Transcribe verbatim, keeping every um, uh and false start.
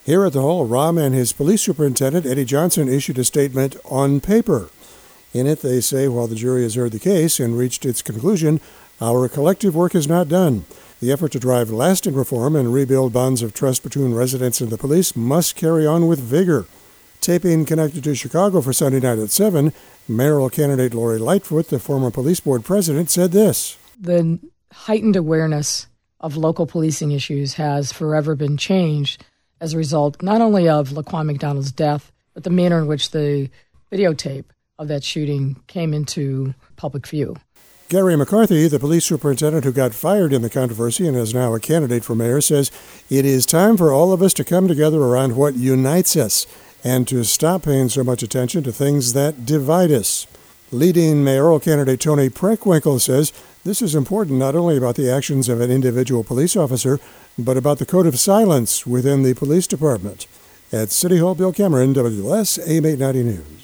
Here at the Hall, Rahm and his police superintendent, Eddie Johnson, issued a statement on paper. In it, they say, while the jury has heard the case and reached its conclusion, our collective work is not done. The effort to drive lasting reform and rebuild bonds of trust between residents and the police must carry on with vigor. Taping connected to Chicago for Sunday Night at seven, mayoral candidate Lori Lightfoot, the former police board president, said this. The heightened awareness of local policing issues has forever been changed as a result not only of Laquan McDonald's death, but the manner in which the videotape of that shooting came into public view. Gary McCarthy, the police superintendent who got fired in the controversy and is now a candidate for mayor, says it is time for all of us to come together around what unites us and to stop paying so much attention to things that divide us. Leading mayoral candidate Tony Preckwinkle says this is important not only about the actions of an individual police officer, but about the code of silence within the police department. At City Hall, Bill Cameron, W S A M eight ninety News.